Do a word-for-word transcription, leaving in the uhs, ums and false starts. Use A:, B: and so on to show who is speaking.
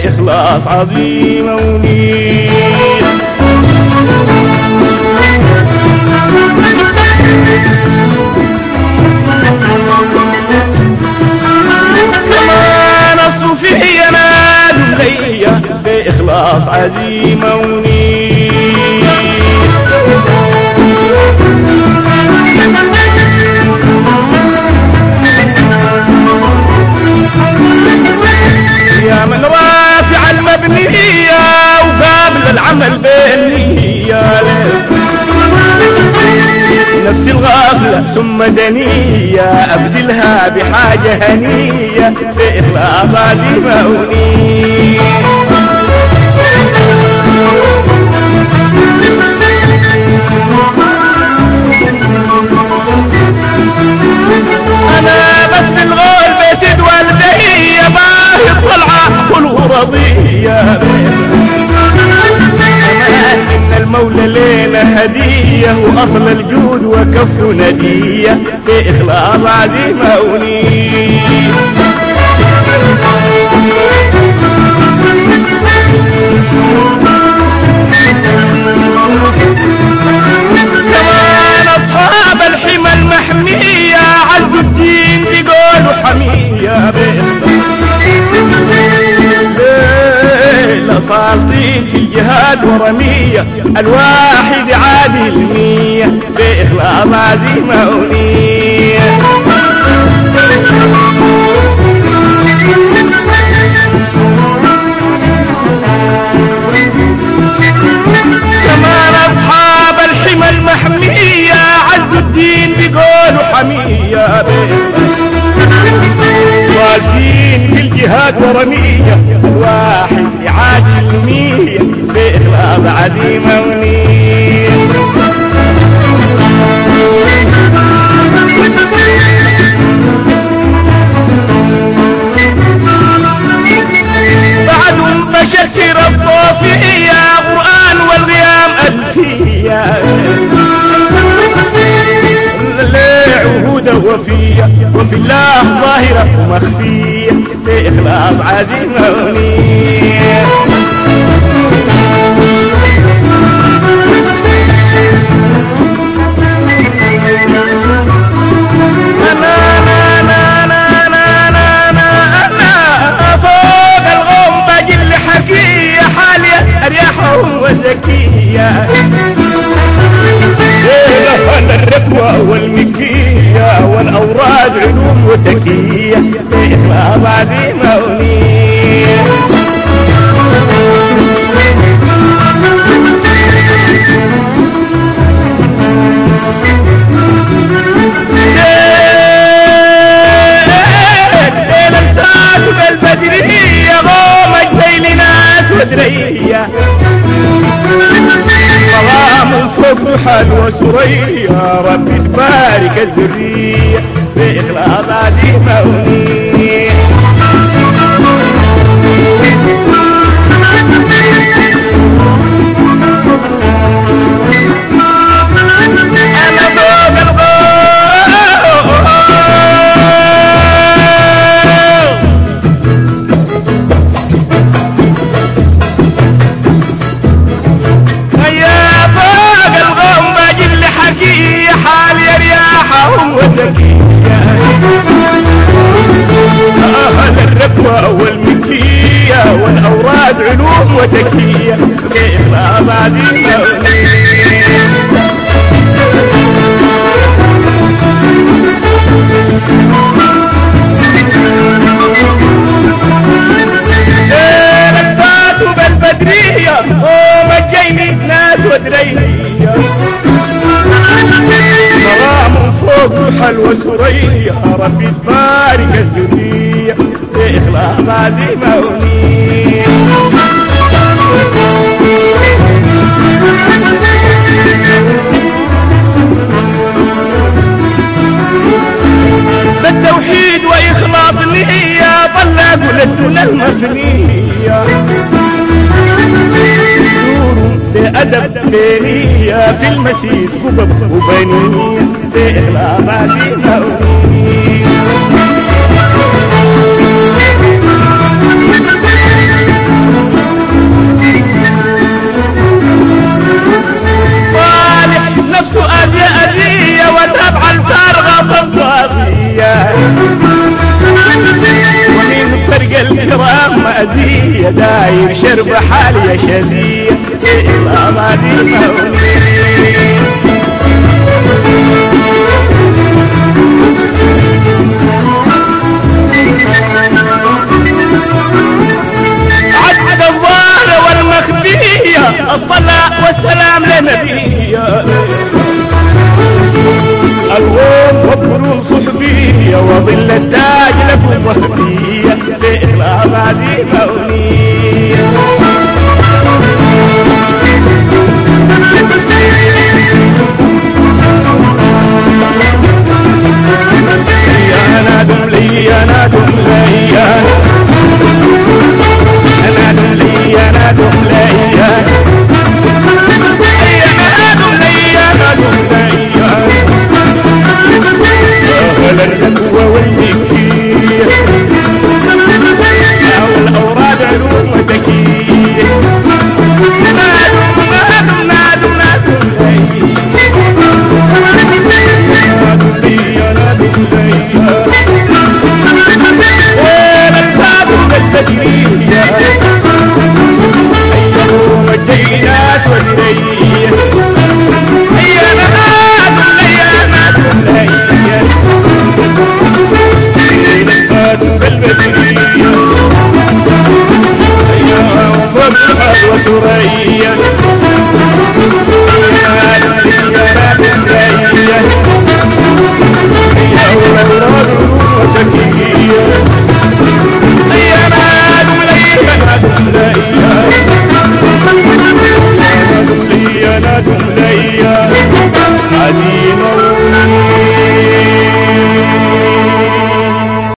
A: بإخلاص عظيم ونيل. كمان الصوفية نادوا ليا بإخلاص عظيم ونيل. يا من رافع المبنية وقابل العمل بالنية، نفس الغافلة ثم دنية أبدلها بحاجة هنية بإخلاص عزيمة ونية. أنا بس في الغول بيت والدية باهي طلعة خلو رضية، إن المولى لينا هدية وأصل الجود وكف ندية بإخلاص عزيمة ونية. كمان أصحاب الحمى المحمية عزوا الدين بقولوا حمية صالطين في الجهاد ورمية، الواحد عادي المية بإخلاص عزيمة ونية. كمان أصحاب الحمى المحمية عزوا الدين بقولوا حمية صالحين في الجهاد ورمية، الواحد يعادي المية بإخلاص عزيمة ونية. بعدهم بشكر الصوفية قرآن والغيام ألفية، عهوده وفية وفي الله ظاهرة ومخفية بإخلاص عزيمة ونية. أنا أنا أنا أنا أنا أنا أنا فوق الغوم بجل حكية حالية أريحهم وزكية، الركوة والمكية والأوراد علوم وتكية بإخلاص عزيمة ونية. ليل امسات بالبدرية غومك بين ناس ودرية، مغام فوق حل وسرية ربي تبارك الذرية بإخلاص عزيمة ونية. أنا فوق الغول حالي رياحهم وزكية، أهل الركوة والمكية والأوراد علوم وتكية بإخلاص عزيمة ونية. ليلك فاتوا بالبدرية ومجيني ناس ودرية، مرام فوق حلوة سرية ربي تبارك الذرية بإخلاص عزيمة ونية. بالتوحيد وإخلاص النية طلقوا للدنيا المثنية، بأدب بينية في المسيد قبب وبنية بإخلاص عزيمة ونية. عاير شرب حالي يا شزية الأراضي موني عد الظاهرة والمخفية الصلاة والسلام لنبيا الوم وبرون صحبية وظل التاج لكم وهبية لإخلاص هذه مونية يا نادم لي يا نادم لي يا نادم لي يا نادم لي يا نادم لي يا نادم لي أهل النبوة والمكية والأوراد علوم وتكية نادم نادم نادم نادم لي نادم لي يا نادم لي والأنساب بالتدرية أيهم الدينات والدرية يا نادم لي يا نادم لي بالبدرية يا فرحة وسرية يا نادم يا نادم لي يا أولاد وتكية يا نادم لي يا نادم لي يا نادم لي يا نادم لي عديم